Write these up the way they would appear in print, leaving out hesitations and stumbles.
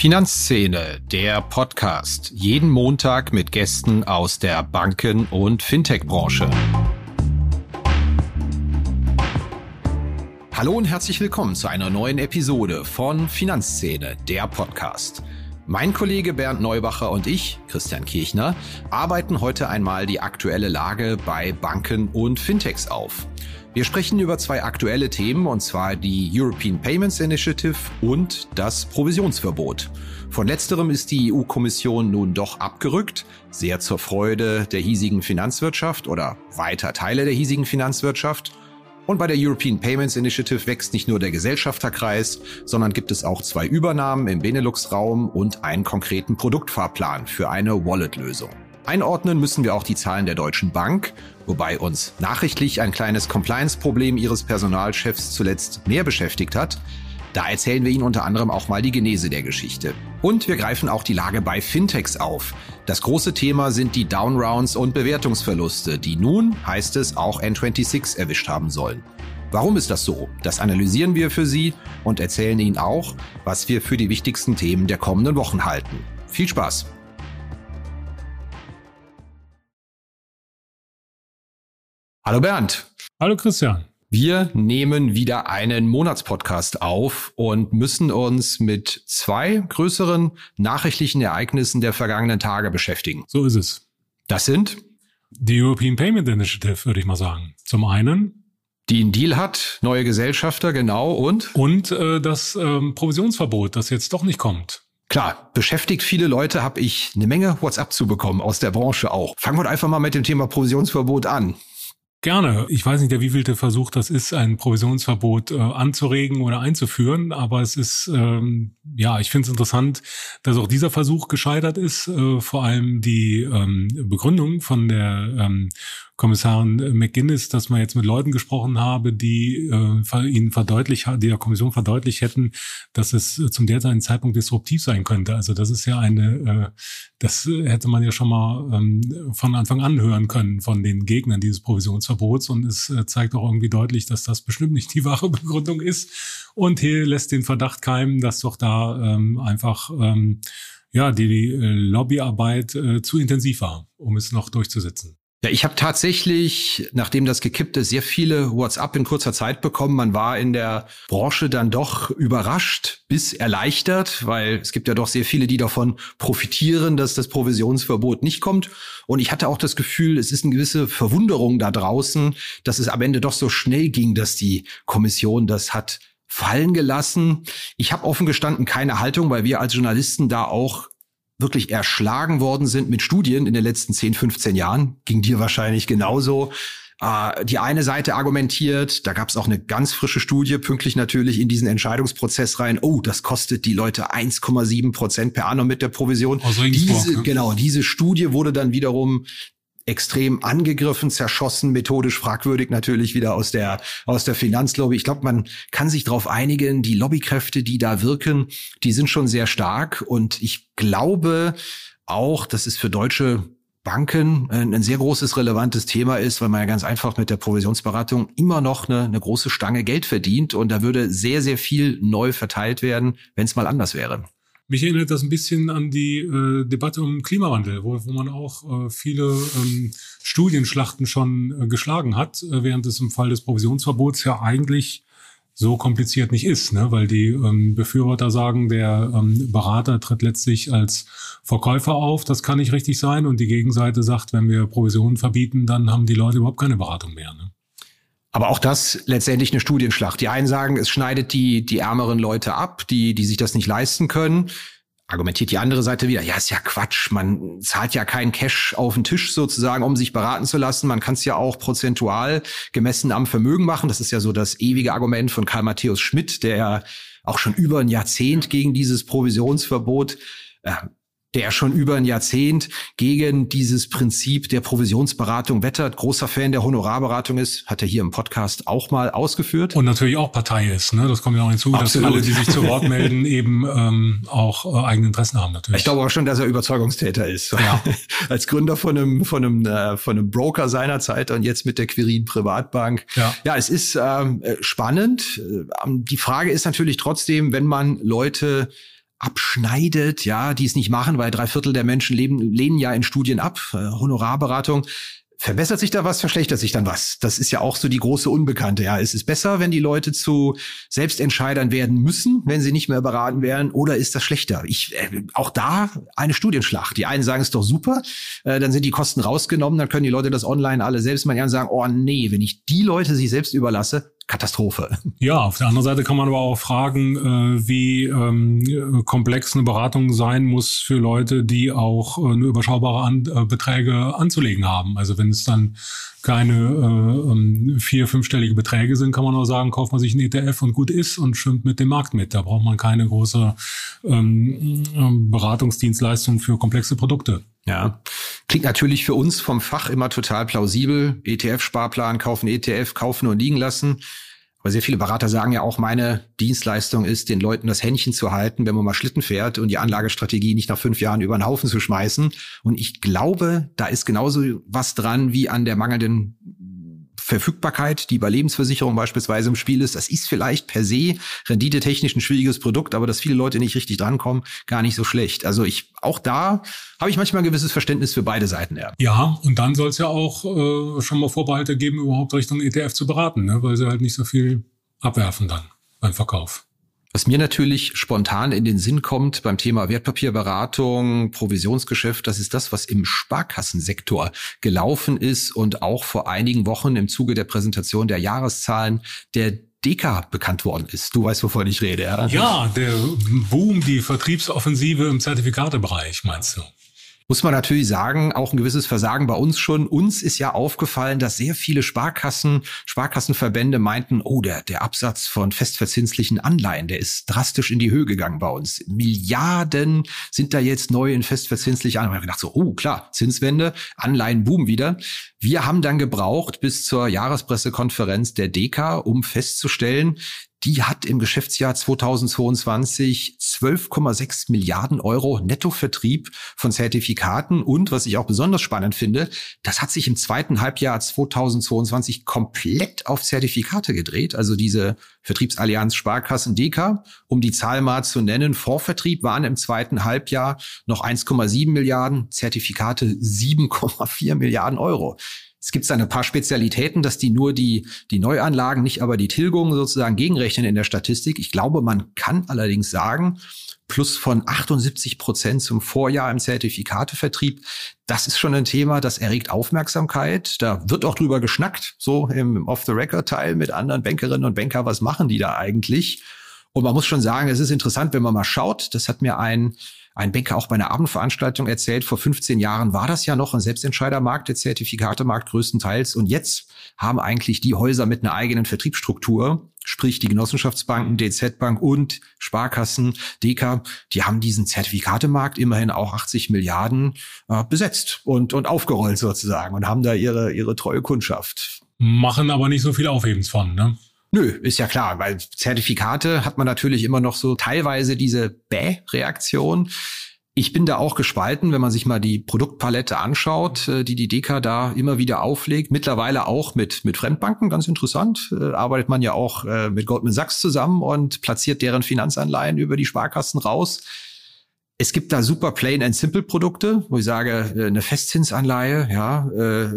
Finanzszene, der Podcast. Jeden Montag mit Gästen aus der Banken- und Fintech-Branche. Hallo und herzlich willkommen zu einer neuen Episode von Finanzszene, der Podcast. Mein Kollege Bernd Neubacher und ich, Christian Kirchner, arbeiten heute einmal die aktuelle Lage bei Banken und Fintechs auf. Wir sprechen über zwei aktuelle Themen, und zwar die European Payments Initiative und das Provisionsverbot. Von letzterem ist die EU-Kommission nun doch abgerückt, sehr zur Freude der hiesigen Finanzwirtschaft oder weiter Teile der hiesigen Finanzwirtschaft. Und bei der European Payments Initiative wächst nicht nur der Gesellschafterkreis, sondern gibt es auch 2 Übernahmen im Benelux-Raum und einen konkreten Produktfahrplan für eine Wallet-Lösung. Einordnen müssen wir auch die Zahlen der Deutschen Bank, wobei uns nachrichtlich ein kleines Compliance-Problem ihres Personalchefs zuletzt mehr beschäftigt hat. Da erzählen wir Ihnen unter anderem auch mal die Genese der Geschichte. Und wir greifen auch die Lage bei Fintechs auf. Das große Thema sind die Downrounds und Bewertungsverluste, die nun, heißt es, auch N26 erwischt haben sollen. Warum ist das so? Das analysieren wir für Sie und erzählen Ihnen auch, was wir für die wichtigsten Themen der kommenden Wochen halten. Viel Spaß! Hallo Bernd. Hallo Christian. Wir nehmen wieder einen Monatspodcast auf und müssen uns mit 2 größeren nachrichtlichen Ereignissen der vergangenen Tage beschäftigen. So ist es. Das sind die European Payment Initiative, würde ich mal sagen. Zum einen die einen Deal hat, neue Gesellschafter, genau, und das Provisionsverbot, das jetzt doch nicht kommt. Klar, beschäftigt viele Leute, habe ich eine Menge WhatsApp zu bekommen, aus der Branche auch. Fangen wir einfach mal mit dem Thema Provisionsverbot an. Gerne. Ich weiß nicht, der wievielte Versuch das ist, ein Provisionsverbot anzuregen oder einzuführen, aber es ist, ich finde es interessant, dass auch dieser Versuch gescheitert ist. Vor allem die Begründung von der Kommissarin McGuinness, dass man jetzt mit Leuten gesprochen habe, die die der Kommission verdeutlicht hätten, dass es zum derzeitigen Zeitpunkt disruptiv sein könnte. Also das ist ja das hätte man ja schon mal von Anfang an hören können von den Gegnern dieses Provisionsverbots, und es zeigt auch irgendwie deutlich, dass das bestimmt nicht die wahre Begründung ist, und hier lässt den Verdacht keimen, dass doch da die Lobbyarbeit zu intensiv war, um es noch durchzusetzen. Ja, ich habe tatsächlich, nachdem das gekippt ist, sehr viele WhatsApp in kurzer Zeit bekommen. Man war in der Branche dann doch überrascht bis erleichtert, weil es gibt ja doch sehr viele, die davon profitieren, dass das Provisionsverbot nicht kommt. Und ich hatte auch das Gefühl, es ist eine gewisse Verwunderung da draußen, dass es am Ende doch so schnell ging, dass die Kommission das hat fallen gelassen. Ich habe offen gestanden keine Haltung, weil wir als Journalisten da auch wirklich erschlagen worden sind mit Studien in den letzten 10, 15 Jahren. Ging dir wahrscheinlich genauso. Die eine Seite argumentiert, da gab es auch eine ganz frische Studie, pünktlich natürlich in diesen Entscheidungsprozess rein. Oh, das kostet die Leute 1,7% per annum mit der Provision. Diese Studie wurde dann wiederum extrem angegriffen, zerschossen, methodisch fragwürdig natürlich wieder aus der Finanzlobby. Ich glaube, man kann sich darauf einigen, die Lobbykräfte, die da wirken, die sind schon sehr stark. Und ich glaube auch, dass es für deutsche Banken ein sehr großes, relevantes Thema ist, weil man ja ganz einfach mit der Provisionsberatung immer noch eine große Stange Geld verdient. Und da würde sehr, sehr viel neu verteilt werden, wenn es mal anders wäre. Mich erinnert das ein bisschen an die Debatte um Klimawandel, wo man auch viele Studienschlachten schon geschlagen hat, während es im Fall des Provisionsverbots ja eigentlich so kompliziert nicht ist, ne? Weil die Befürworter sagen, der Berater tritt letztlich als Verkäufer auf, das kann nicht richtig sein, und die Gegenseite sagt, wenn wir Provisionen verbieten, dann haben die Leute überhaupt keine Beratung mehr, ne? Aber auch das letztendlich eine Studienschlacht. Die einen sagen, es schneidet die ärmeren Leute ab, die sich das nicht leisten können. Argumentiert die andere Seite wieder, ja, ist ja Quatsch, man zahlt ja keinen Cash auf den Tisch sozusagen, um sich beraten zu lassen. Man kann es ja auch prozentual gemessen am Vermögen machen. Das ist ja so das ewige Argument von Karl Matthäus Schmidt, der ja auch schon über ein Jahrzehnt gegen dieses Provisionsverbot der schon über ein Jahrzehnt gegen dieses Prinzip der Provisionsberatung wettert, großer Fan der Honorarberatung ist, hat er hier im Podcast auch mal ausgeführt. Und natürlich auch Partei ist, ne? Das kommt ja auch hinzu, Absolut. Dass alle, die sich zu Wort melden, eben auch eigene Interessen haben natürlich. Ich glaube aber schon, dass er Überzeugungstäter ist. Ja. Als Gründer von einem Broker seinerzeit und jetzt mit der Quirin Privatbank. Ja, es ist spannend. Die Frage ist natürlich trotzdem, wenn man Leute abschneidet, ja, die es nicht machen, weil 3/4 der Menschen lehnen ja in Studien ab, Honorarberatung. Verbessert sich da was, verschlechtert sich dann was? Das ist ja auch so die große Unbekannte. Ja, ist es besser, wenn die Leute zu Selbstentscheidern werden müssen, wenn sie nicht mehr beraten werden, oder ist das schlechter? Auch da eine Studienschlacht. Die einen sagen, es ist doch super, dann sind die Kosten rausgenommen, dann können die Leute das online alle selbst mal sagen, oh nee, wenn ich die Leute sich selbst überlasse, Katastrophe. Ja, auf der anderen Seite kann man aber auch fragen, wie komplex eine Beratung sein muss für Leute, die auch nur überschaubare Beträge anzulegen haben. Also wenn es dann keine 4-, 5-stellige Beträge sind, kann man auch sagen, kauft man sich einen ETF und gut ist und schwimmt mit dem Markt mit. Da braucht man keine große Beratungsdienstleistung für komplexe Produkte. Ja, klingt natürlich für uns vom Fach immer total plausibel. ETF-Sparplan, kaufen ETF, kaufen und liegen lassen. Aber sehr viele Berater sagen ja auch, meine Dienstleistung ist, den Leuten das Händchen zu halten, wenn man mal Schlitten fährt und die Anlagestrategie nicht nach 5 Jahren über den Haufen zu schmeißen. Und ich glaube, da ist genauso was dran wie an der mangelnden Verfügbarkeit, die bei Lebensversicherung beispielsweise im Spiel ist. Das ist vielleicht per se renditetechnisch ein schwieriges Produkt, aber dass viele Leute nicht richtig drankommen, gar nicht so schlecht. Also auch da habe ich manchmal ein gewisses Verständnis für beide Seiten. Ja, und dann soll es ja auch schon mal Vorbehalte geben, überhaupt Richtung ETF zu beraten, ne? Weil sie halt nicht so viel abwerfen dann beim Verkauf. Was mir natürlich spontan in den Sinn kommt beim Thema Wertpapierberatung, Provisionsgeschäft, das ist das, was im Sparkassensektor gelaufen ist und auch vor einigen Wochen im Zuge der Präsentation der Jahreszahlen der DEKA bekannt worden ist. Du weißt, wovon ich rede, ja? Ja, der Boom, die Vertriebsoffensive im Zertifikatebereich, meinst du? Muss man natürlich sagen, auch ein gewisses Versagen bei uns schon. Uns ist ja aufgefallen, dass sehr viele Sparkassenverbände meinten, oh, der Absatz von festverzinslichen Anleihen, der ist drastisch in die Höhe gegangen bei uns. Milliarden sind da jetzt neu in festverzinsliche Anleihen. Ich habe gedacht so, oh klar, Zinswende, Anleihen boomen wieder. Wir haben dann gebraucht bis zur Jahrespressekonferenz der DEKA, um festzustellen, die hat im Geschäftsjahr 2022 12,6 Milliarden Euro Nettovertrieb von Zertifikaten. Und was ich auch besonders spannend finde, das hat sich im zweiten Halbjahr 2022 komplett auf Zertifikate gedreht. Also diese Vertriebsallianz Sparkassen DEKA, um die Zahl mal zu nennen, Fondsvertrieb waren im zweiten Halbjahr noch 1,7 Milliarden, Zertifikate 7,4 Milliarden Euro. Es gibt ein paar Spezialitäten, dass die nur die Neuanlagen, nicht aber die Tilgung sozusagen gegenrechnen in der Statistik. Ich glaube, man kann allerdings sagen, plus von 78% zum Vorjahr im Zertifikatevertrieb, das ist schon ein Thema, das erregt Aufmerksamkeit. Da wird auch drüber geschnackt, so im Off-the-Record-Teil mit anderen Bankerinnen und Bankern, was machen die da eigentlich? Und man muss schon sagen, es ist interessant, wenn man mal schaut, das hat mir ein Banker auch bei einer Abendveranstaltung erzählt, vor 15 Jahren war das ja noch ein Selbstentscheidermarkt, der Zertifikatemarkt größtenteils. Und jetzt haben eigentlich die Häuser mit einer eigenen Vertriebsstruktur, sprich die Genossenschaftsbanken, DZ Bank und Sparkassen, DEKA, die haben diesen Zertifikatemarkt immerhin auch 80 Milliarden besetzt und aufgerollt sozusagen und haben da ihre treue Kundschaft. Machen aber nicht so viel Aufhebens von, ne? Nö, ist ja klar, weil Zertifikate hat man natürlich immer noch so teilweise diese Bäh-Reaktion. Ich bin da auch gespalten, wenn man sich mal die Produktpalette anschaut, die DEKA da immer wieder auflegt. Mittlerweile auch mit Fremdbanken, ganz interessant. Arbeitet man ja auch mit Goldman Sachs zusammen und platziert deren Finanzanleihen über die Sparkassen raus. Es gibt da super plain and simple Produkte, wo ich sage, eine Festzinsanleihe, ja,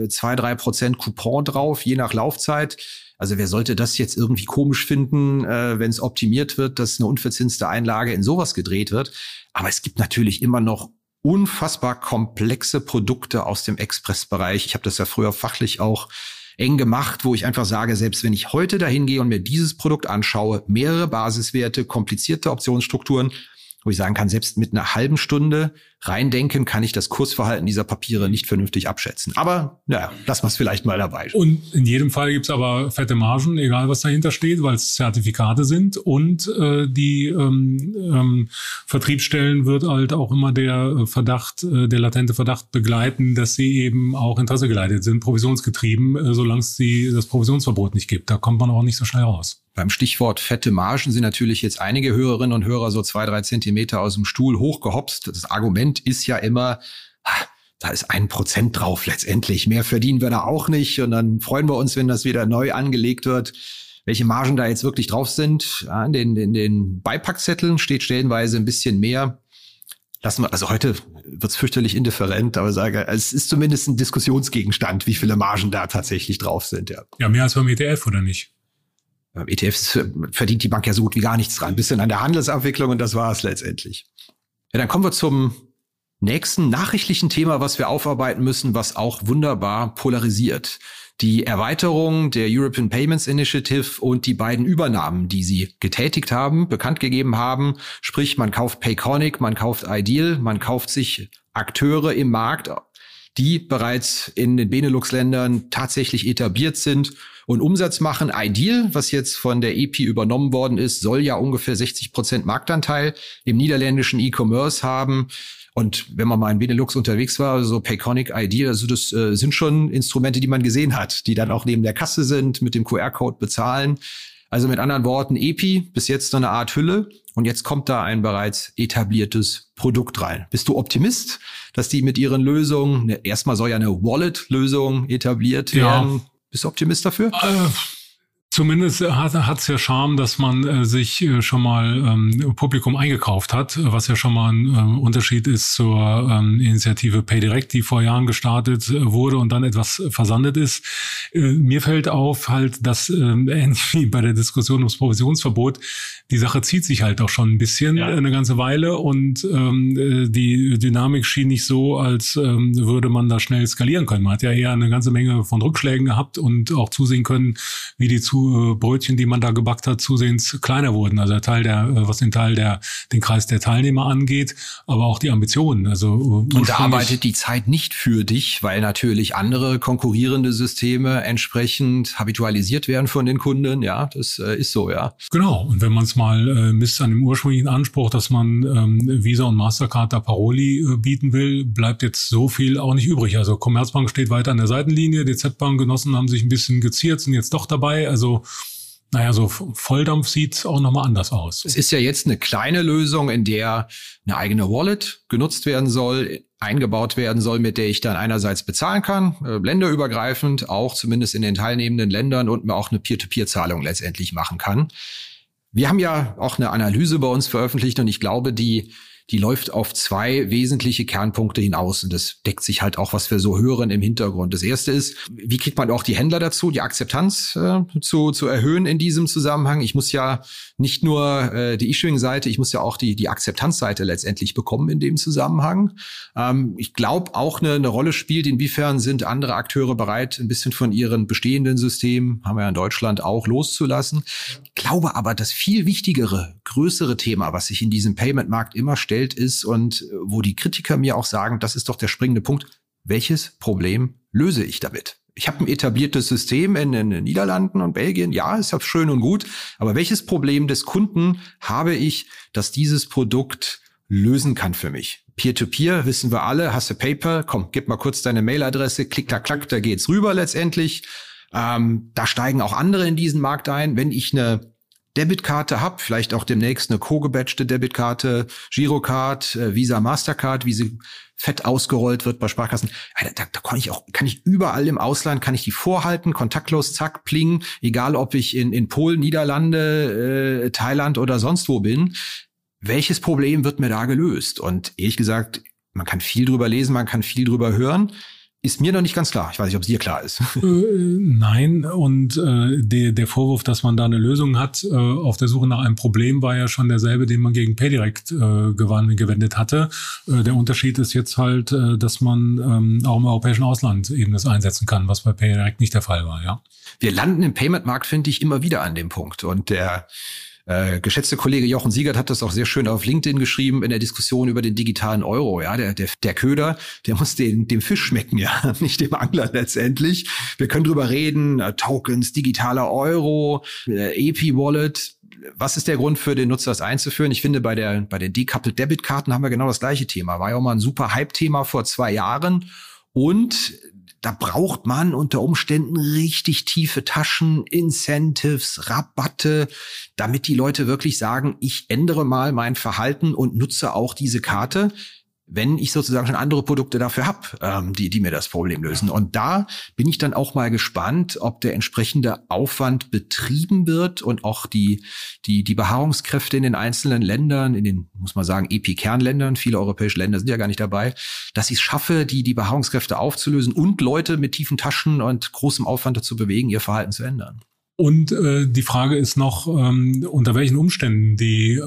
2-3% Coupon drauf, je nach Laufzeit. Also wer sollte das jetzt irgendwie komisch finden, wenn es optimiert wird, dass eine unverzinste Einlage in sowas gedreht wird. Aber es gibt natürlich immer noch unfassbar komplexe Produkte aus dem Expressbereich. Ich habe das ja früher fachlich auch eng gemacht, wo ich einfach sage, selbst wenn ich heute dahin gehe und mir dieses Produkt anschaue, mehrere Basiswerte, komplizierte Optionsstrukturen, wo ich sagen kann, selbst mit einer halben Stunde reindenken, kann ich das Kursverhalten dieser Papiere nicht vernünftig abschätzen. Aber naja, lassen wir es vielleicht mal dabei. Und in jedem Fall gibt's aber fette Margen, egal was dahinter steht, weil es Zertifikate sind. Und die Vertriebsstellen wird halt auch immer der latente Verdacht begleiten, dass sie eben auch interessegeleitet sind, provisionsgetrieben, solange es das Provisionsverbot nicht gibt. Da kommt man auch nicht so schnell raus. Beim Stichwort fette Margen sind natürlich jetzt einige Hörerinnen und Hörer so 2-3 Zentimeter aus dem Stuhl hochgehopst. Das Argument ist ja immer, da ist 1% drauf letztendlich. Mehr verdienen wir da auch nicht. Und dann freuen wir uns, wenn das wieder neu angelegt wird. welche Margen da jetzt wirklich drauf sind. Ja, in den Beipackzetteln steht stellenweise ein bisschen mehr. Lassen wir, also heute wird's fürchterlich indifferent, aber sage, es ist zumindest ein Diskussionsgegenstand, wie viele Margen da tatsächlich drauf sind. Ja, mehr als beim ETF, oder nicht? Beim ETF verdient die Bank ja so gut wie gar nichts dran. Ein bisschen an der Handelsabwicklung und das war es letztendlich. Ja, dann kommen wir zum nächsten nachrichtlichen Thema, was wir aufarbeiten müssen, was auch wunderbar polarisiert. Die Erweiterung der European Payments Initiative und die beiden Übernahmen, die sie getätigt haben, bekannt gegeben haben. Sprich, man kauft Payconiq, man kauft Ideal, man kauft sich Akteure im Markt, die bereits in den Benelux-Ländern tatsächlich etabliert sind und Umsatz machen. Ideal, was jetzt von der EP übernommen worden ist, soll ja ungefähr 60% Marktanteil im niederländischen E-Commerce haben. Und wenn man mal in Benelux unterwegs war, so Payconiq, Ideal, also das sind schon Instrumente, die man gesehen hat, die dann auch neben der Kasse sind, mit dem QR-Code bezahlen. Also mit anderen Worten, EPI, bis jetzt so eine Art Hülle. Und jetzt kommt da ein bereits etabliertes Produkt rein. Bist du Optimist, dass die mit ihren Lösungen, erstmal soll ja eine Wallet-Lösung etabliert werden. Bist du Optimist dafür? Zumindest hat's ja Charme, dass man sich schon mal Publikum eingekauft hat, was ja schon mal ein Unterschied ist zur Initiative PayDirect, die vor Jahren gestartet wurde und dann etwas versandet ist. Mir fällt auf halt, dass ähnlich wie bei der Diskussion ums Provisionsverbot, die Sache zieht sich halt auch schon ein bisschen, eine ganze Weile, und die Dynamik schien nicht so, als würde man da schnell skalieren können. Man hat ja eher eine ganze Menge von Rückschlägen gehabt und auch zusehen können, wie die Brötchen, die man da gebackt hat, zusehends kleiner wurden. Also was den Kreis der Teilnehmer angeht, aber auch die Ambitionen. Also und da arbeitet die Zeit nicht für dich, weil natürlich andere konkurrierende Systeme entsprechend habitualisiert werden von den Kunden. Ja, das ist so, ja. Genau. Und wenn man es mal misst an dem ursprünglichen Anspruch, dass man Visa und Mastercard da Paroli bieten will, bleibt jetzt so viel auch nicht übrig. Also Commerzbank steht weiter an der Seitenlinie, DZ Bank, Genossen haben sich ein bisschen geziert, sind jetzt doch dabei. Also naja, so Volldampf sieht auch nochmal anders aus. Es ist ja jetzt eine kleine Lösung, in der eine eigene Wallet genutzt werden soll, eingebaut werden soll, mit der ich dann einerseits bezahlen kann, länderübergreifend, auch zumindest in den teilnehmenden Ländern, und mir auch eine Peer-to-Peer-Zahlung letztendlich machen kann. Wir haben ja auch eine Analyse bei uns veröffentlicht und ich glaube, die läuft auf zwei wesentliche Kernpunkte hinaus. Und das deckt sich halt auch, was wir so hören im Hintergrund. Das erste ist, wie kriegt man auch die Händler dazu, die Akzeptanz zu erhöhen in diesem Zusammenhang? Ich muss ja nicht nur die Issuing-Seite, ich muss ja auch die Akzeptanzseite letztendlich bekommen in dem Zusammenhang. Ich glaube, auch eine Rolle spielt, inwiefern sind andere Akteure bereit, ein bisschen von ihren bestehenden Systemen, haben wir ja in Deutschland auch, loszulassen. Ich glaube aber, das viel wichtigere, größere Thema, was sich in diesem Payment-Markt immer stellt, ist und wo die Kritiker mir auch sagen, das ist doch der springende Punkt, welches Problem löse ich damit? Ich habe ein etabliertes System in den Niederlanden und Belgien, ja, ist ja schön und gut, aber welches Problem des Kunden habe ich, dass dieses Produkt lösen kann für mich? Peer-to-Peer, wissen wir alle, hast du PayPal, komm, gib mal kurz deine Mailadresse, klick, klack, klack, da geht's rüber letztendlich. Da steigen auch andere in diesen Markt ein. Wenn ich eine Debitkarte habe, vielleicht auch demnächst eine co-gebatchte Debitkarte, Girocard, Visa, Mastercard, wie sie fett ausgerollt wird bei Sparkassen. Da kann ich überall im Ausland, kann ich die vorhalten, kontaktlos, zack, pling, egal ob ich in Polen, Niederlande, Thailand oder sonst wo bin. Welches Problem wird mir da gelöst? Und ehrlich gesagt, man kann viel drüber lesen, man kann viel drüber hören. Ist mir noch nicht ganz klar. Ich weiß nicht, ob es dir klar ist. Nein, und der Vorwurf, dass man da eine Lösung hat, auf der Suche nach einem Problem, war ja schon derselbe, den man gegen PayDirect gewendet hatte. Der Unterschied ist jetzt halt, dass man auch im europäischen Ausland eben das einsetzen kann, was bei PayDirect nicht der Fall war. Ja. Wir landen im Payment-Markt, finde ich, immer wieder an dem Punkt. Und der geschätzte Kollege Jochen Siegert hat das auch sehr schön auf LinkedIn geschrieben in der Diskussion über den digitalen Euro. Ja, der Köder, der muss dem Fisch schmecken, ja, nicht dem Angler letztendlich. Wir können drüber reden, Tokens, digitaler Euro, EP-Wallet. Was ist der Grund für den Nutzer, das einzuführen? Ich finde, bei den Decoupled Debit-Karten haben wir genau das gleiche Thema. War ja auch mal ein super Hype-Thema vor 2 Jahren. Und da braucht man unter Umständen richtig tiefe Taschen, Incentives, Rabatte, damit die Leute wirklich sagen, ich ändere mal mein Verhalten und nutze auch diese Karte. wenn ich sozusagen schon andere Produkte dafür habe, die mir das Problem lösen. Und da bin ich dann auch mal gespannt, ob der entsprechende Aufwand betrieben wird und auch die Beharrungskräfte in den einzelnen Ländern, in den, muss man sagen, EPI-Kernländern, viele europäische Länder sind ja gar nicht dabei, dass ich es schaffe, die Beharrungskräfte aufzulösen und Leute mit tiefen Taschen und großem Aufwand dazu bewegen, ihr Verhalten zu ändern. Und die Frage ist noch, unter welchen Umständen die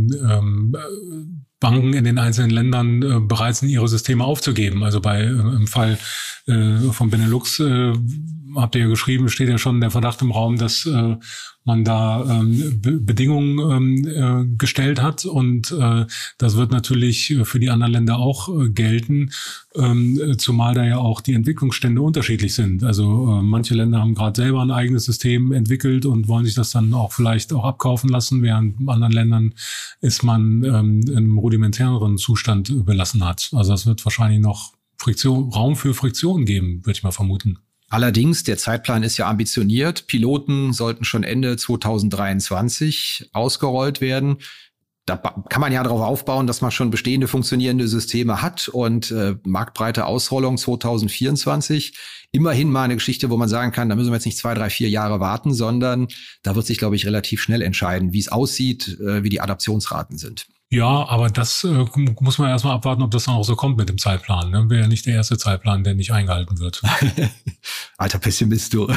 Banken in den einzelnen Ländern bereit sind, ihre Systeme aufzugeben. Also im Fall von Benelux habt ihr ja geschrieben, steht ja schon der Verdacht im Raum, dass man da Bedingungen gestellt hat, und das wird natürlich für die anderen Länder auch gelten, zumal da ja auch die Entwicklungsstände unterschiedlich sind. Also manche Länder haben gerade selber ein eigenes System entwickelt und wollen sich das dann auch vielleicht auch abkaufen lassen, während in anderen Ländern ist man im rudimentäreren Zustand belassen hat. Also das wird wahrscheinlich noch Raum für Friktion geben, würde ich mal vermuten. Allerdings, der Zeitplan ist ja ambitioniert. Piloten sollten schon Ende 2023 ausgerollt werden. Da kann man ja darauf aufbauen, dass man schon bestehende funktionierende Systeme hat, und marktbreite Ausrollung 2024. Immerhin mal eine Geschichte, wo man sagen kann, da müssen wir jetzt nicht 2, 3, 4 Jahre warten, sondern da wird sich, glaube ich, relativ schnell entscheiden, wie es aussieht, wie die Adaptionsraten sind. Ja, aber das muss man erstmal abwarten, ob das dann auch so kommt mit dem Zeitplan. Ne? Wäre ja nicht der erste Zeitplan, der nicht eingehalten wird. Alter Pessimist, du.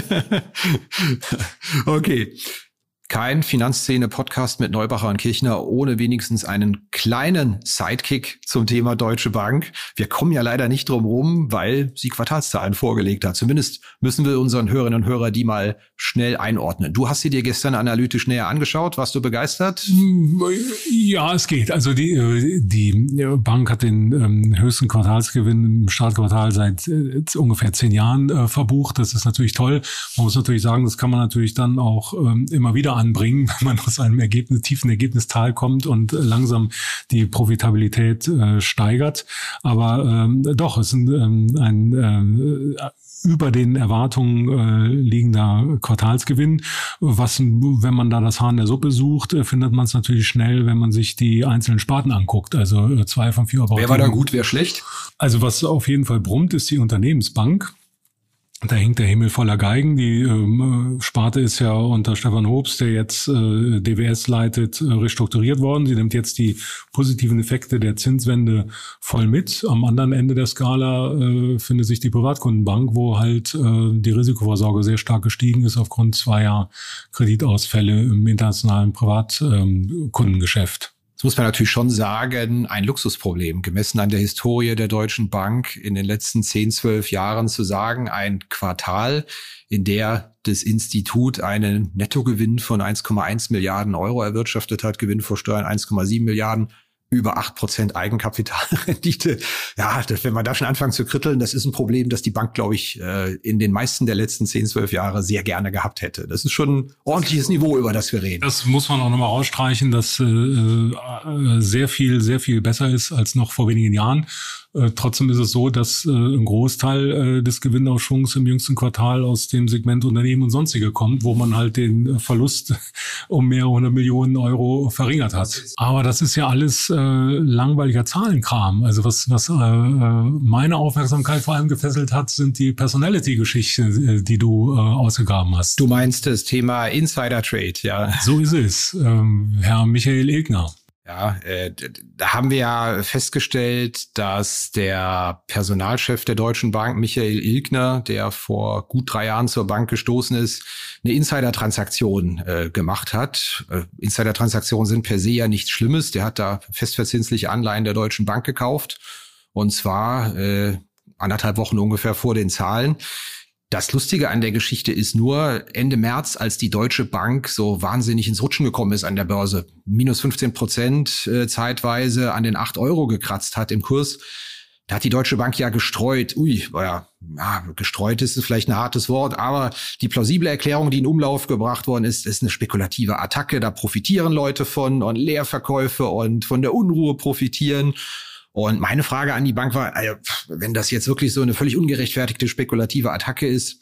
Okay. Kein Finanzszene-Podcast mit Neubacher und Kirchner ohne wenigstens einen kleinen Sidekick zum Thema Deutsche Bank. Wir kommen ja leider nicht drum rum, weil sie Quartalszahlen vorgelegt hat. Zumindest müssen wir unseren Hörerinnen und Hörern die mal schnell einordnen. Du hast sie dir gestern analytisch näher angeschaut. Warst du begeistert? Ja, es geht. Also die Bank hat den höchsten Quartalsgewinn im Startquartal seit ungefähr 10 Jahren verbucht. Das ist natürlich toll. Man muss natürlich sagen, das kann man natürlich dann auch immer wieder anbringen, wenn man aus einem tiefen Ergebnistal kommt und langsam die Profitabilität steigert. Aber doch, es ist ein über den Erwartungen liegender Quartalsgewinn. Wenn man da das Haar in der Suppe sucht, findet man es natürlich schnell, wenn man sich die einzelnen Sparten anguckt. Also 2 von 4 Operatoren. Wer war da gut, wer schlecht? Also was auf jeden Fall brummt, ist die Unternehmensbank. Da hängt der Himmel voller Geigen. Die Sparte ist ja unter Stefan Hoops, der jetzt DWS leitet, restrukturiert worden. Sie nimmt jetzt die positiven Effekte der Zinswende voll mit. Am anderen Ende der Skala findet sich die Privatkundenbank, wo halt die Risikovorsorge sehr stark gestiegen ist aufgrund zweier Kreditausfälle im internationalen Privatkundengeschäft. Das muss man natürlich schon sagen, ein Luxusproblem, gemessen an der Historie der Deutschen Bank in den letzten 10, 12 Jahren zu sagen, ein Quartal, in der das Institut einen Nettogewinn von 1,1 Milliarden Euro erwirtschaftet hat, Gewinn vor Steuern 1,7 Milliarden, über 8% Eigenkapitalrendite. Ja, wenn man da schon anfängt zu kritteln, das ist ein Problem, das die Bank, glaube ich, in den meisten der letzten 10, 12 Jahre sehr gerne gehabt hätte. Das ist schon ein ordentliches Niveau, über das wir reden. Das muss man auch nochmal rausstreichen, dass sehr viel besser ist als noch vor wenigen Jahren. Trotzdem ist es so, dass ein Großteil des Gewinnausschwungs im jüngsten Quartal aus dem Segment Unternehmen und Sonstige kommt, wo man halt den Verlust um mehrere 100 Millionen Euro verringert hat. Aber das ist ja alles langweiliger Zahlenkram. Also was meine Aufmerksamkeit vor allem gefesselt hat, sind die Personality-Geschichten, die du ausgegraben hast. Du meinst das Thema Insider Trade, ja. So ist es. Herr Michael Ilgner. Ja, da haben wir ja festgestellt, dass der Personalchef der Deutschen Bank, Michael Ilgner, der vor gut 3 Jahren zur Bank gestoßen ist, eine Insider-Transaktion gemacht hat. Insider-Transaktionen sind per se ja nichts Schlimmes. Der hat da festverzinsliche Anleihen der Deutschen Bank gekauft, und zwar 1,5 Wochen ungefähr vor den Zahlen. Das Lustige an der Geschichte ist nur, Ende März, als die Deutsche Bank so wahnsinnig ins Rutschen gekommen ist an der Börse, minus 15% zeitweise an den 8 Euro gekratzt hat im Kurs, da hat die Deutsche Bank ja gestreut. Gestreut ist vielleicht ein hartes Wort, aber die plausible Erklärung, die in Umlauf gebracht worden ist eine spekulative Attacke. Da profitieren Leute von, und Leerverkäufe und von der Unruhe profitieren. Und meine Frage an die Bank war, wenn das jetzt wirklich so eine völlig ungerechtfertigte spekulative Attacke ist,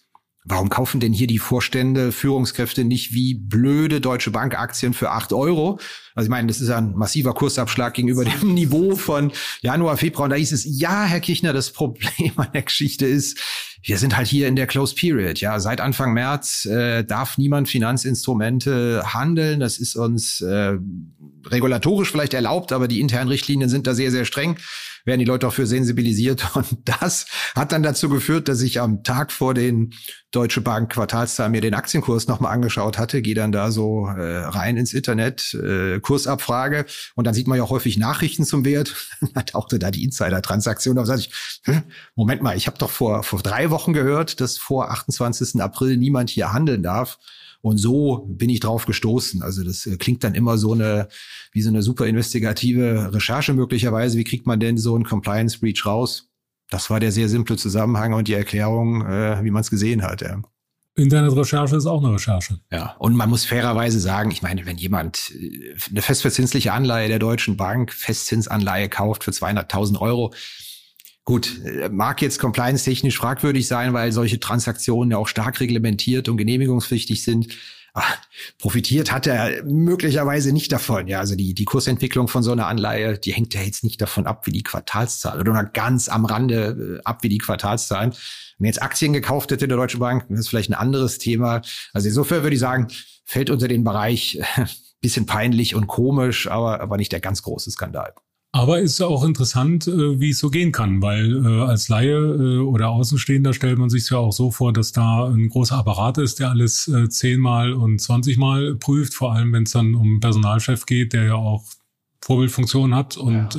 warum kaufen denn hier die Vorstände, Führungskräfte nicht wie blöde Deutsche Bank Aktien für 8 Euro? Also ich meine, das ist ein massiver Kursabschlag gegenüber dem Niveau von Januar, Februar. Und da hieß es, ja, Herr Kichner, das Problem an der Geschichte ist, wir sind halt hier in der Close Period. Ja, seit Anfang März darf niemand Finanzinstrumente handeln. Das ist uns regulatorisch vielleicht erlaubt, aber die internen Richtlinien sind da sehr, sehr streng. Werden die Leute auch für sensibilisiert. Und das hat dann dazu geführt, dass ich am Tag vor den Deutsche Bank Quartalszahlen mir den Aktienkurs nochmal angeschaut hatte. Gehe dann da so rein ins Internet, Kursabfrage. Und dann sieht man ja auch häufig Nachrichten zum Wert. Da tauchte da die Insider-Transaktion auf. Da sag ich, Moment mal, ich habe doch vor 3 Wochen gehört, dass vor 28. April niemand hier handeln darf. Und so bin ich drauf gestoßen. Also das klingt dann immer wie so eine super investigative Recherche möglicherweise. Wie kriegt man denn so einen Compliance Breach raus? Das war der sehr simple Zusammenhang und die Erklärung, wie man es gesehen hat. Ja. Internetrecherche ist auch eine Recherche. Ja, und man muss fairerweise sagen, ich meine, wenn jemand eine festverzinsliche Anleihe der Deutschen Bank, Festzinsanleihe kauft für 200.000 Euro, gut, mag jetzt compliance-technisch fragwürdig sein, weil solche Transaktionen ja auch stark reglementiert und genehmigungspflichtig sind. Profitiert hat er möglicherweise nicht davon. Ja, also die Kursentwicklung von so einer Anleihe, die hängt ja jetzt nicht davon ab, wie die Quartalszahlen oder ganz am Rande ab, wie die Quartalszahlen. Wenn jetzt Aktien gekauft hätte in der Deutschen Bank, das ist vielleicht ein anderes Thema. Also insofern würde ich sagen, fällt unter den Bereich bisschen peinlich und komisch, aber nicht der ganz große Skandal. Aber ist auch interessant, wie es so gehen kann, weil als Laie oder Außenstehender stellt man sich ja auch so vor, dass da ein großer Apparat ist, der alles 10-mal und 20-mal prüft, vor allem wenn es dann um einen Personalchef geht, der ja auch Vorbildfunktion hat und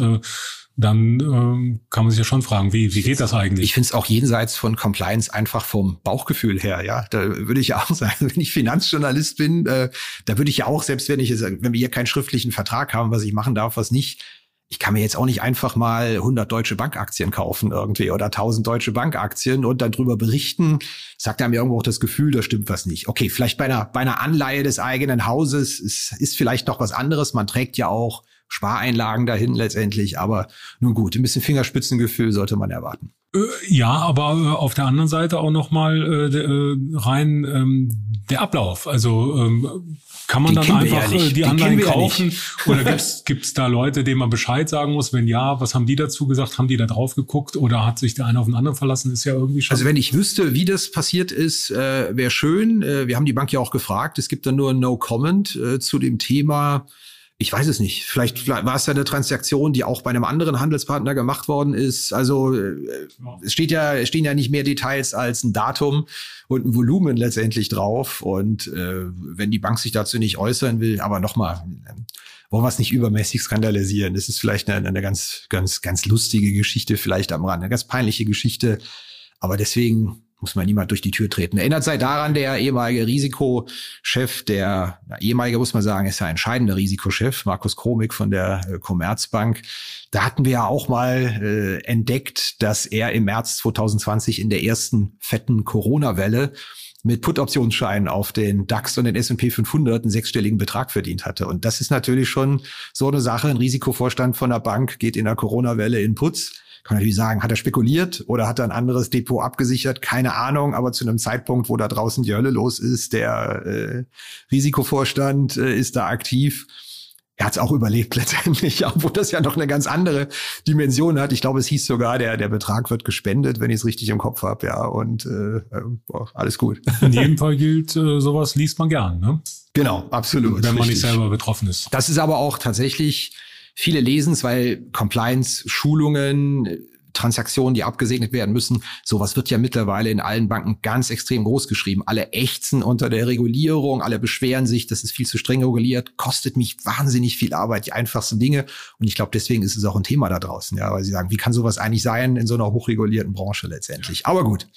dann kann man sich ja schon fragen, wie geht das eigentlich? Ich finde es auch jenseits von Compliance einfach vom Bauchgefühl her, ja. Da würde ich ja auch sagen, wenn ich Finanzjournalist bin, da würde ich ja auch, selbst wenn wir hier keinen schriftlichen Vertrag haben, was ich machen darf, was nicht, ich kann mir jetzt auch nicht einfach mal 100 Deutsche Bank-Aktien kaufen irgendwie oder 1000 Deutsche Bank-Aktien und dann drüber berichten. Sagt einem irgendwo auch das Gefühl, da stimmt was nicht. Okay, vielleicht bei einer Anleihe des eigenen Hauses ist vielleicht noch was anderes. Man trägt ja auch Spareinlagen dahin letztendlich. Aber nun gut, ein bisschen Fingerspitzengefühl sollte man erwarten. Ja, aber auf der anderen Seite auch nochmal rein der Ablauf. Also kann man dann einfach die Anleihen kaufen oder gibt's da Leute, denen man Bescheid sagen muss? Wenn ja, was haben die dazu gesagt? Haben die da drauf geguckt oder hat sich der eine auf den anderen verlassen? Ist ja irgendwie schon. Also wenn ich wüsste, wie das passiert ist, wäre schön. Wir haben die Bank ja auch gefragt. Es gibt dann nur No Comment zu dem Thema. Ich weiß es nicht. Vielleicht war es ja eine Transaktion, die auch bei einem anderen Handelspartner gemacht worden ist. Also es stehen ja nicht mehr Details als ein Datum und ein Volumen letztendlich drauf. Und wenn die Bank sich dazu nicht äußern will, aber nochmal, wollen wir es nicht übermäßig skandalisieren. Das ist vielleicht eine ganz, ganz, ganz lustige Geschichte, vielleicht am Rand, eine ganz peinliche Geschichte. Aber deswegen muss man niemand durch die Tür treten. Erinnert sei daran, der ehemalige Risikochef, ehemalige muss man sagen, ist ja entscheidender Risikochef, Markus Kromig von der Commerzbank. Da hatten wir ja auch mal entdeckt, dass er im März 2020 in der ersten fetten Corona-Welle mit Put-Optionsscheinen auf den DAX und den S&P 500 einen 6-stelligen Betrag verdient hatte. Und das ist natürlich schon so eine Sache. Ein Risikovorstand von der Bank geht in der Corona-Welle in Putz. Kann natürlich sagen, hat er spekuliert oder hat er ein anderes Depot abgesichert? Keine Ahnung, aber zu einem Zeitpunkt, wo da draußen die Hölle los ist, der Risikovorstand ist da aktiv. Er hat es auch überlebt letztendlich, obwohl das ja noch eine ganz andere Dimension hat. Ich glaube, es hieß sogar, der Betrag wird gespendet, wenn ich es richtig im Kopf habe, ja. Und alles gut. In jedem Fall gilt, sowas liest man gern, ne? Genau, absolut. Wenn man nicht selber betroffen ist. Das ist aber auch tatsächlich viele lesens, weil Compliance, Schulungen, Transaktionen, die abgesegnet werden müssen, sowas wird ja mittlerweile in allen Banken ganz extrem groß geschrieben. Alle ächzen unter der Regulierung, alle beschweren sich, das ist viel zu streng reguliert, kostet mich wahnsinnig viel Arbeit, die einfachsten Dinge. Und ich glaube, deswegen ist es auch ein Thema da draußen, ja, weil sie sagen, wie kann sowas eigentlich sein in so einer hochregulierten Branche letztendlich? Aber gut.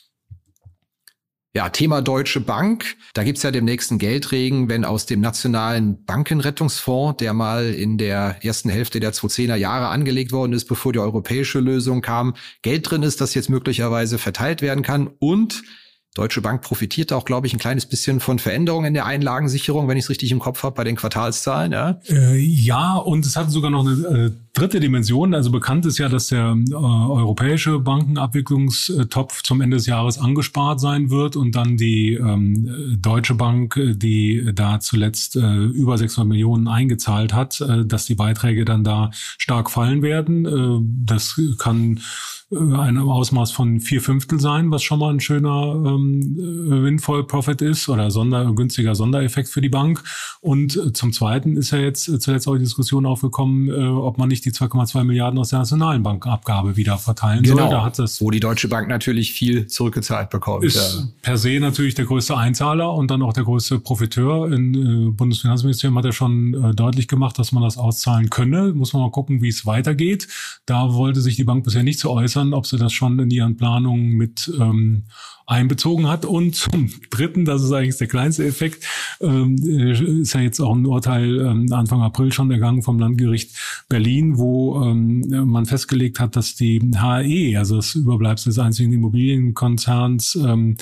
Ja, Thema Deutsche Bank. Da gibt's ja demnächst einen Geldregen, wenn aus dem nationalen Bankenrettungsfonds, der mal in der ersten Hälfte der 2010er Jahre angelegt worden ist, bevor die europäische Lösung kam, Geld drin ist, das jetzt möglicherweise verteilt werden kann. Und Deutsche Bank profitiert auch, glaube ich, ein kleines bisschen von Veränderungen in der Einlagensicherung, wenn ich es richtig im Kopf habe, bei den Quartalszahlen. Ja, ja, und es hat sogar noch eine dritte Dimension. Also bekannt ist ja, dass der europäische Bankenabwicklungstopf zum Ende des Jahres angespart sein wird und dann die Deutsche Bank, die da zuletzt über 600 Millionen eingezahlt hat, dass die Beiträge dann da stark fallen werden. Das kann ein Ausmaß von 4/5 sein, was schon mal ein schöner Windfall Profit ist oder günstiger Sondereffekt für die Bank. Und zum Zweiten ist ja jetzt zuletzt auch die Diskussion aufgekommen, ob man nicht die 2,2 Milliarden aus der nationalen Bankenabgabe wieder verteilen soll. Da hat das, wo die Deutsche Bank natürlich viel zurückgezahlt bekommt. Ist per se natürlich der größte Einzahler und dann auch der größte Profiteur. Im Bundesfinanzministerium hat er schon deutlich gemacht, dass man das auszahlen könne. Muss man mal gucken, wie es weitergeht. Da wollte sich die Bank bisher nicht zu äußern, ob sie das schon in ihren Planungen mit einbezogen hat. Und zum Dritten, das ist eigentlich der kleinste Effekt, ist ja jetzt auch ein Urteil Anfang April schon ergangen vom Landgericht Berlin, wo man festgelegt hat, dass die HAE, also das Überbleibsel des einzigen Immobilienkonzerns,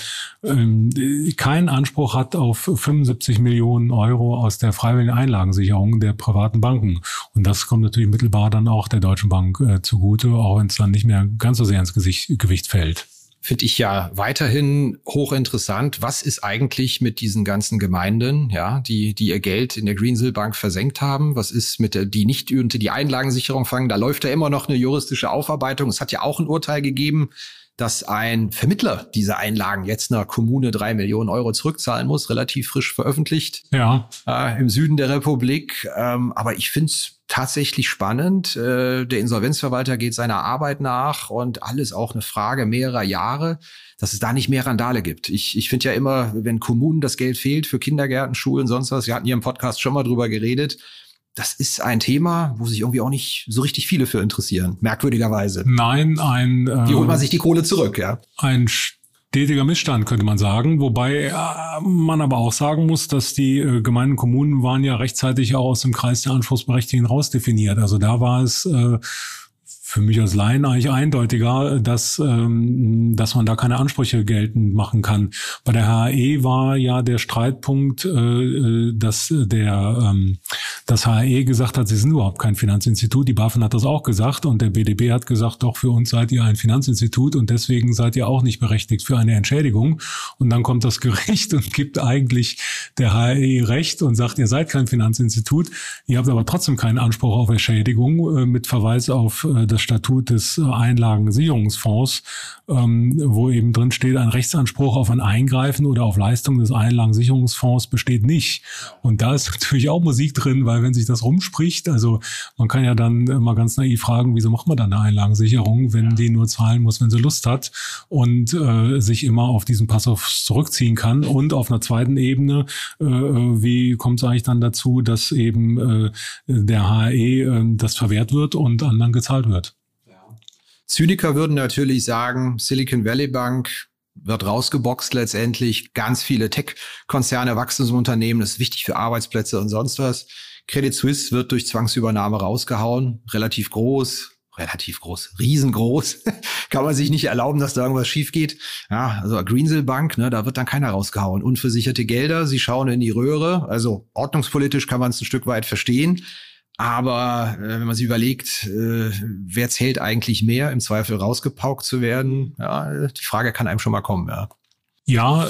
keinen Anspruch hat auf 75 Millionen Euro aus der freiwilligen Einlagensicherung der privaten Banken. Und das kommt natürlich mittelbar dann auch der Deutschen Bank zugute, auch wenn es dann nicht mehr ganz so sehr ins Gewicht fällt. Finde ich ja weiterhin hochinteressant. Was ist eigentlich mit diesen ganzen Gemeinden, ja, die ihr Geld in der Greensill Bank versenkt haben? Was ist mit die nicht unter die Einlagensicherung fangen? Da läuft ja immer noch eine juristische Aufarbeitung. Es hat ja auch ein Urteil gegeben, dass ein Vermittler dieser Einlagen jetzt einer Kommune 3 Millionen Euro zurückzahlen muss, relativ frisch veröffentlicht. Ja. Im Süden der Republik. Aber ich finde es tatsächlich spannend. Der Insolvenzverwalter geht seiner Arbeit nach und alles auch eine Frage mehrerer Jahre, dass es da nicht mehr Randale gibt. Ich finde ja immer, wenn Kommunen das Geld fehlt für Kindergärten, Schulen, sonst was, wir hatten hier im Podcast schon mal drüber geredet, das ist ein Thema, wo sich irgendwie auch nicht so richtig viele für interessieren, merkwürdigerweise. Nein, wie holt man sich die Kohle zurück, ja? Ein stetiger Missstand, könnte man sagen. Wobei man aber auch sagen muss, dass die Gemeinden und Kommunen waren ja rechtzeitig auch aus dem Kreis der Anspruchsberechtigten rausdefiniert. Also da war es für mich als Laien eigentlich eindeutiger, dass man da keine Ansprüche geltend machen kann. Bei der HAE war ja der Streitpunkt, dass das HAE gesagt hat, sie sind überhaupt kein Finanzinstitut. Die BaFin hat das auch gesagt und der BDB hat gesagt, doch, für uns seid ihr ein Finanzinstitut und deswegen seid ihr auch nicht berechtigt für eine Entschädigung. Und dann kommt das Gericht und gibt eigentlich der HAE recht und sagt, ihr seid kein Finanzinstitut, ihr habt aber trotzdem keinen Anspruch auf Entschädigung mit Verweis auf das Statut des Einlagensicherungsfonds, wo eben drin steht, ein Rechtsanspruch auf ein Eingreifen oder auf Leistungen des Einlagensicherungsfonds besteht nicht. Und da ist natürlich auch Musik drin, weil wenn sich das rumspricht, also man kann ja dann mal ganz naiv fragen, wieso macht man dann eine Einlagensicherung, wenn die nur zahlen muss, wenn sie Lust hat und sich immer auf diesen Passus zurückziehen kann. Und auf einer zweiten Ebene, wie kommt es eigentlich dann dazu, dass eben der HAE das verwehrt wird und anderen gezahlt wird? Zyniker würden natürlich sagen, Silicon Valley Bank wird rausgeboxt letztendlich. Ganz viele Tech-Konzerne, Wachstumsunternehmen, das ist wichtig für Arbeitsplätze und sonst was. Credit Suisse wird durch Zwangsübernahme rausgehauen. Relativ groß, riesengroß. Kann man sich nicht erlauben, dass da irgendwas schief geht. Ja, also Greensill Bank, ne, da wird dann keiner rausgehauen. Unversicherte Gelder, sie schauen in die Röhre. Also ordnungspolitisch kann man es ein Stück weit verstehen. Aber wenn man sich überlegt, wer zählt eigentlich mehr, im Zweifel rausgepaukt zu werden, ja, die Frage kann einem schon mal kommen, ja. Ja,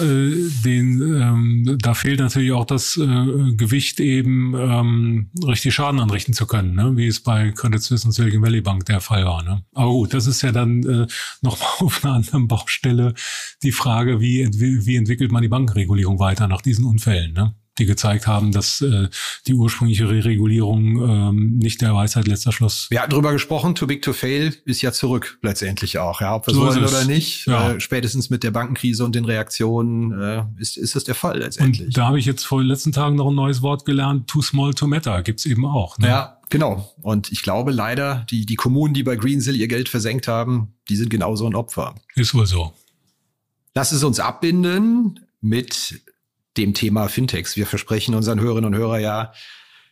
da fehlt natürlich auch das Gewicht eben, richtig Schaden anrichten zu können, ne? Wie es bei Credit Suisse und Silicon Valley Bank der Fall war. Ne? Aber gut, das ist ja dann nochmal auf einer anderen Baustelle die Frage, wie entwickelt man die Bankenregulierung weiter nach diesen Unfällen, ne? Die gezeigt haben, dass die ursprüngliche Regulierung nicht der Weisheit letzter Schluss. Wir hatten drüber gesprochen, too big to fail ist ja zurück letztendlich auch. Ja, ob wir so wollen oder nicht, ja. Spätestens mit der Bankenkrise und den Reaktionen ist es der Fall letztendlich. Und da habe ich jetzt vor den letzten Tagen noch ein neues Wort gelernt, too small to matter, gibt's eben auch. Ne? Ja, genau. Und ich glaube leider, die Kommunen, die bei Greensill ihr Geld versenkt haben, die sind genauso ein Opfer. Ist wohl so. Lass es uns abbinden mit dem Thema Fintechs. Wir versprechen unseren Hörerinnen und Hörern ja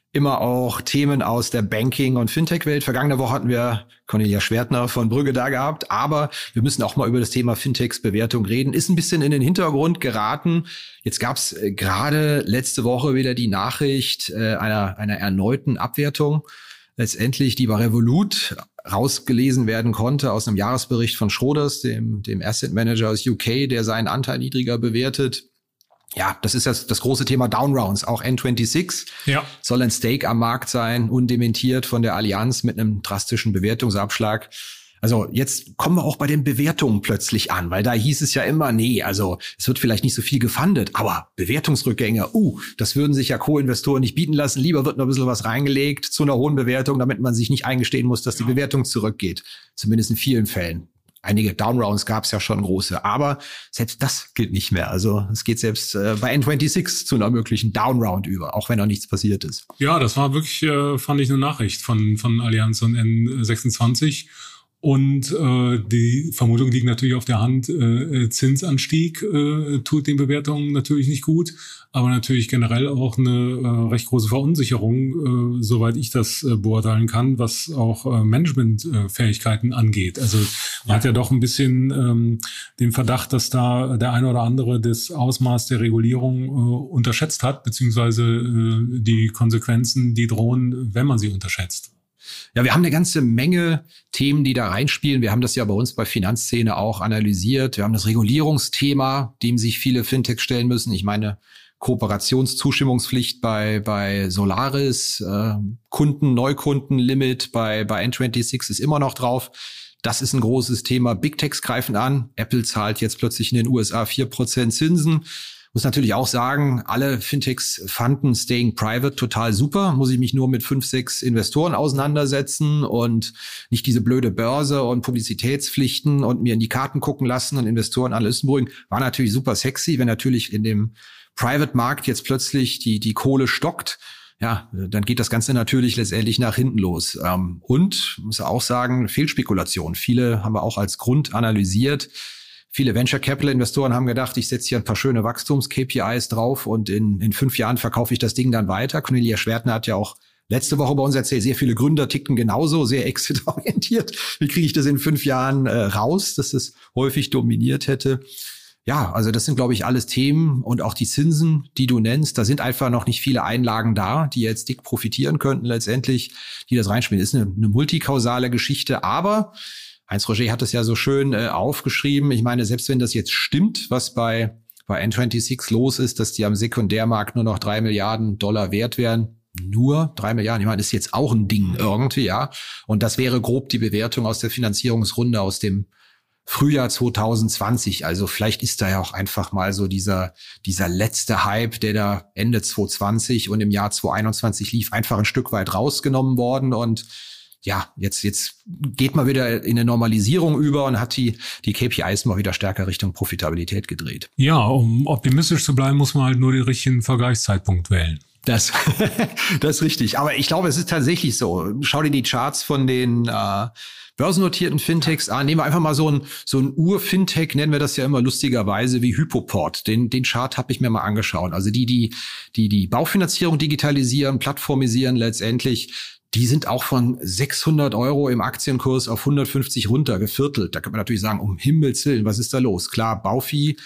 immer auch Themen aus der Banking- und Fintech-Welt. Vergangene Woche hatten wir Cornelia Schwertner von Brügge da gehabt, aber wir müssen auch mal über das Thema Fintechs-Bewertung reden. Ist ein bisschen in den Hintergrund geraten. Jetzt gab es gerade letzte Woche wieder die Nachricht einer erneuten Abwertung. Letztendlich, die bei Revolut rausgelesen werden konnte aus einem Jahresbericht von Schroders, dem Asset Manager aus UK, der seinen Anteil niedriger bewertet. Ja, das ist das große Thema Downrounds. Auch N26 soll ein Stake am Markt sein, undementiert von der Allianz mit einem drastischen Bewertungsabschlag. Also jetzt kommen wir auch bei den Bewertungen plötzlich an, weil da hieß es ja immer, nee, also es wird vielleicht nicht so viel gefundet, aber Bewertungsrückgänge, das würden sich ja Co-Investoren nicht bieten lassen. Lieber wird noch ein bisschen was reingelegt zu einer hohen Bewertung, damit man sich nicht eingestehen muss, dass die Bewertung zurückgeht. Zumindest in vielen Fällen. Einige Downrounds gab es ja schon große, aber selbst das gilt nicht mehr. Also es geht selbst bei N26 zu einer möglichen Downround über, auch wenn noch nichts passiert ist. Ja, das war wirklich, fand ich, eine Nachricht von Allianz und N26. Und die Vermutung liegt natürlich auf der Hand, Zinsanstieg tut den Bewertungen natürlich nicht gut, aber natürlich generell auch eine recht große Verunsicherung, soweit ich das beurteilen kann, was auch Managementfähigkeiten angeht. Also man hat ja doch ein bisschen den Verdacht, dass da der eine oder andere das Ausmaß der Regulierung unterschätzt hat, beziehungsweise die Konsequenzen, die drohen, wenn man sie unterschätzt. Ja, wir haben eine ganze Menge Themen, die da reinspielen. Wir haben das ja bei uns bei Finanzszene auch analysiert. Wir haben das Regulierungsthema, dem sich viele Fintechs stellen müssen. Ich meine, Kooperationszustimmungspflicht bei Solaris, Neukundenlimit bei N26 ist immer noch drauf. Das ist ein großes Thema. Big Techs greifen an. Apple zahlt jetzt plötzlich in den USA 4% Zinsen. Muss natürlich auch sagen, alle Fintechs fanden Staying Private total super. Muss ich mich nur mit 5, 6 Investoren auseinandersetzen und nicht diese blöde Börse und Publizitätspflichten und mir in die Karten gucken lassen und Investoren Analysten beruhigen. War natürlich super sexy, wenn natürlich in dem Private-Markt jetzt plötzlich die Kohle stockt. Ja, dann geht das Ganze natürlich letztendlich nach hinten los. Und muss auch sagen, Fehlspekulation. Viele haben wir auch als Grund analysiert. Viele Venture-Capital-Investoren haben gedacht, ich setze hier ein paar schöne Wachstums-KPIs drauf und in 5 Jahren verkaufe ich das Ding dann weiter. Cornelia Schwertner hat ja auch letzte Woche bei uns erzählt, sehr viele Gründer ticken genauso, sehr exit-orientiert. Wie kriege ich das in 5 Jahren raus, dass es häufig dominiert hätte? Ja, also das sind, glaube ich, alles Themen und auch die Zinsen, die du nennst. Da sind einfach noch nicht viele Einlagen da, die jetzt dick profitieren könnten letztendlich, die das reinspielen. Ist eine multikausale Geschichte, aber Heinz Roger hat es ja so schön aufgeschrieben. Ich meine, selbst wenn das jetzt stimmt, was bei N26 los ist, dass die am Sekundärmarkt nur noch $3 Milliarden wert wären, nur 3 Milliarden, ich meine, ist jetzt auch ein Ding irgendwie, ja. Und das wäre grob die Bewertung aus der Finanzierungsrunde aus dem Frühjahr 2020. Also vielleicht ist da ja auch einfach mal so dieser letzte Hype, der da Ende 2020 und im Jahr 2021 lief, einfach ein Stück weit rausgenommen worden. Und ja, jetzt geht man wieder in eine Normalisierung über und hat die KPIs mal wieder stärker Richtung Profitabilität gedreht. Ja, um optimistisch zu bleiben, muss man halt nur den richtigen Vergleichszeitpunkt wählen. Das ist richtig. Aber ich glaube, es ist tatsächlich so. Schau dir die Charts von den börsennotierten Fintechs an. Nehmen wir einfach mal so ein Ur-Fintech, nennen wir das ja immer lustigerweise, wie Hypoport. Den Chart habe ich mir mal angeschaut. Also die Baufinanzierung digitalisieren, plattformisieren letztendlich, die sind auch von 600 € im Aktienkurs auf 150 runter, geviertelt. Da kann man natürlich sagen, um Himmels Willen, was ist da los? Klar, Baufi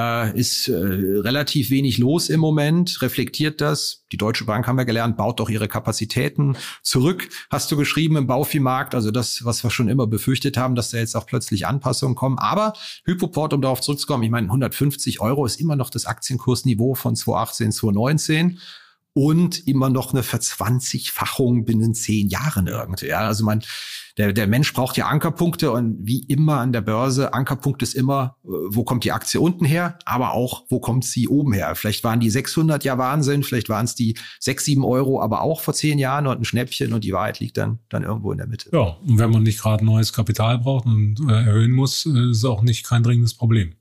ist relativ wenig los im Moment, reflektiert das. Die Deutsche Bank, haben wir gelernt, baut doch ihre Kapazitäten zurück, hast du geschrieben, im Baufi-Markt. Also das, was wir schon immer befürchtet haben, dass da jetzt auch plötzlich Anpassungen kommen. Aber Hypoport, um darauf zurückzukommen, ich meine, 150 € ist immer noch das Aktienkursniveau von 2018, 2019. Und immer noch eine Verzwanzigfachung binnen 10 Jahren irgendwie. Ja, also der Mensch braucht ja Ankerpunkte und wie immer an der Börse, Ankerpunkt ist immer, wo kommt die Aktie unten her, aber auch, wo kommt sie oben her? Vielleicht waren die 600 ja Wahnsinn, vielleicht waren es die 6, 7 €, aber auch vor 10 Jahren und ein Schnäppchen und die Wahrheit liegt dann irgendwo in der Mitte. Ja, und wenn man nicht gerade neues Kapital braucht und erhöhen muss, ist es auch nicht kein dringendes Problem.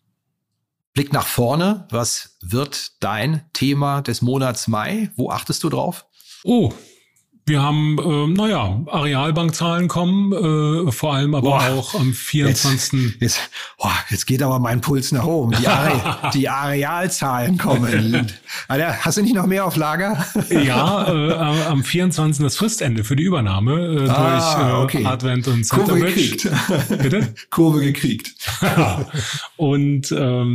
Blick nach vorne, was wird dein Thema des Monats Mai? Wo achtest du drauf? Oh, Wir haben, Arealbankzahlen kommen, vor allem aber auch am 24. Jetzt geht aber mein Puls nach oben. Die Arealzahlen kommen. Alter, hast du nicht noch mehr auf Lager? Ja, am 24. das Fristende für die Übernahme durch Advent und Centerbridge. Bitte? Kurve gekriegt. Und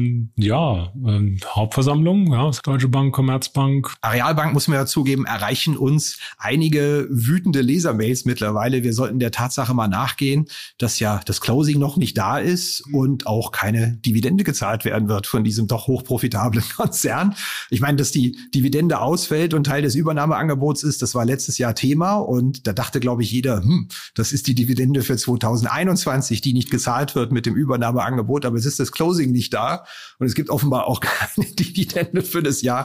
Hauptversammlung, das Deutsche Bank, Commerzbank. Arealbank, muss man ja zugeben, erreichen uns einige wütende Lesermails mittlerweile. Wir sollten der Tatsache mal nachgehen, dass ja das Closing noch nicht da ist und auch keine Dividende gezahlt werden wird von diesem doch hochprofitablen Konzern. Ich meine, dass die Dividende ausfällt und Teil des Übernahmeangebots ist, das war letztes Jahr Thema und da dachte, glaube ich, jeder, das ist die Dividende für 2021, die nicht gezahlt wird mit dem Übernahmeangebot, aber es ist das Closing nicht da und es gibt offenbar auch keine Dividende für das Jahr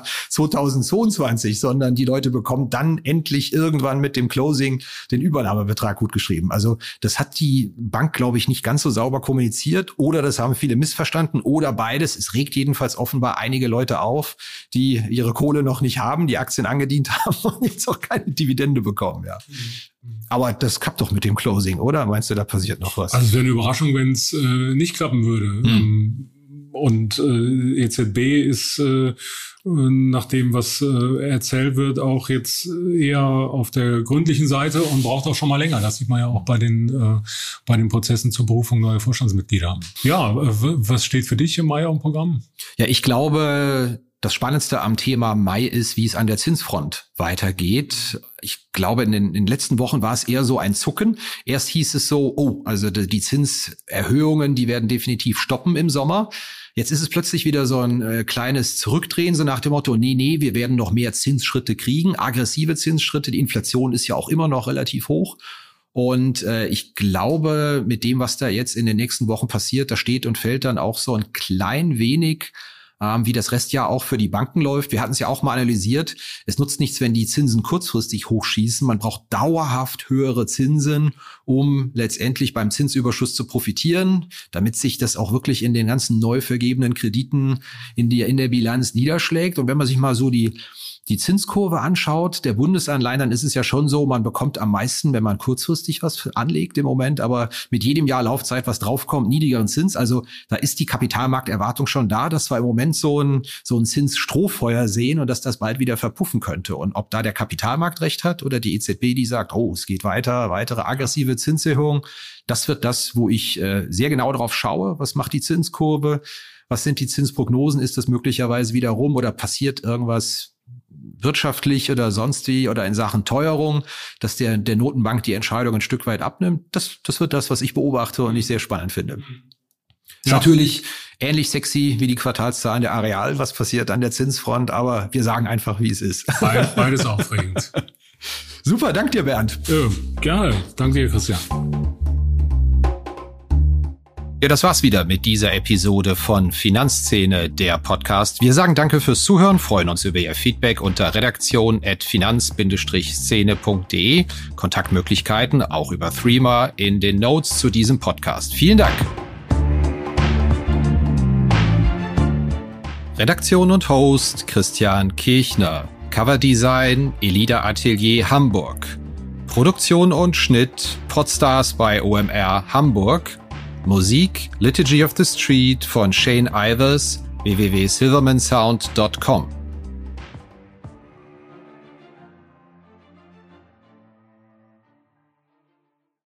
2022, sondern die Leute bekommen dann endlich irgendwann mit dem Closing den Übernahmebetrag gut geschrieben. Also das hat die Bank, glaube ich, nicht ganz so sauber kommuniziert oder das haben viele missverstanden oder beides. Es regt jedenfalls offenbar einige Leute auf, die ihre Kohle noch nicht haben, die Aktien angedient haben und jetzt auch keine Dividende bekommen. Ja. Aber das klappt doch mit dem Closing, oder? Meinst du, da passiert noch was? Also es wäre eine Überraschung, wenn es nicht klappen würde. Und EZB ist nach dem, was erzählt wird, auch jetzt eher auf der gründlichen Seite und braucht auch schon mal länger. Das sieht man ja auch bei den Prozessen zur Berufung neuer Vorstandsmitglieder. Ja, was steht für dich im Mai auf dem Programm? Ja, ich glaube, das Spannendste am Thema Mai ist, wie es an der Zinsfront weitergeht. Ich glaube, in den letzten Wochen war es eher so ein Zucken. Erst hieß es so, also die Zinserhöhungen, die werden definitiv stoppen im Sommer. Jetzt ist es plötzlich wieder so ein kleines Zurückdrehen, so nach dem Motto, nee, wir werden noch mehr Zinsschritte kriegen, aggressive Zinsschritte. Die Inflation ist ja auch immer noch relativ hoch. Und ich glaube, mit dem, was da jetzt in den nächsten Wochen passiert, da steht und fällt dann auch so ein klein wenig, wie das Restjahr auch für die Banken läuft. Wir hatten es ja auch mal analysiert. Es nutzt nichts, wenn die Zinsen kurzfristig hochschießen. Man braucht dauerhaft höhere Zinsen, um letztendlich beim Zinsüberschuss zu profitieren, damit sich das auch wirklich in den ganzen neu vergebenen Krediten in der Bilanz niederschlägt. Und wenn man sich mal so die Zinskurve anschaut, der Bundesanleihen, dann ist es ja schon so, man bekommt am meisten, wenn man kurzfristig was anlegt im Moment, aber mit jedem Jahr Laufzeit, was draufkommt, niedrigeren Zins. Also da ist die Kapitalmarkterwartung schon da, dass wir im Moment so ein Zinsstrohfeuer sehen und dass das bald wieder verpuffen könnte. Und ob da der Kapitalmarkt recht hat oder die EZB, die sagt, es geht weiter, weitere aggressive Zinserhöhungen, das wird das, wo ich sehr genau drauf schaue. Was macht die Zinskurve? Was sind die Zinsprognosen? Ist das möglicherweise wieder rum oder passiert irgendwas wirtschaftlich oder sonst wie oder in Sachen Teuerung, dass der Notenbank die Entscheidung ein Stück weit abnimmt? Das wird das, was ich beobachte und ich sehr spannend finde. Ist natürlich ähnlich sexy wie die Quartalszahlen der Areal, was passiert an der Zinsfront, aber wir sagen einfach, wie es ist. Beides aufregend. Super, danke dir, Bernd. Ja, gerne. Danke dir, Christian. Ja, das war's wieder mit dieser Episode von Finanzszene, der Podcast. Wir sagen danke fürs Zuhören, freuen uns über Ihr Feedback unter redaktion@finanz-szene.de. Kontaktmöglichkeiten auch über Threema in den Notes zu diesem Podcast. Vielen Dank. Redaktion und Host Christian Kirchner. Coverdesign Elida Atelier Hamburg. Produktion und Schnitt Podstars bei OMR Hamburg. Musik Liturgy of the Street von Shane Ivers, www.silvermansound.com.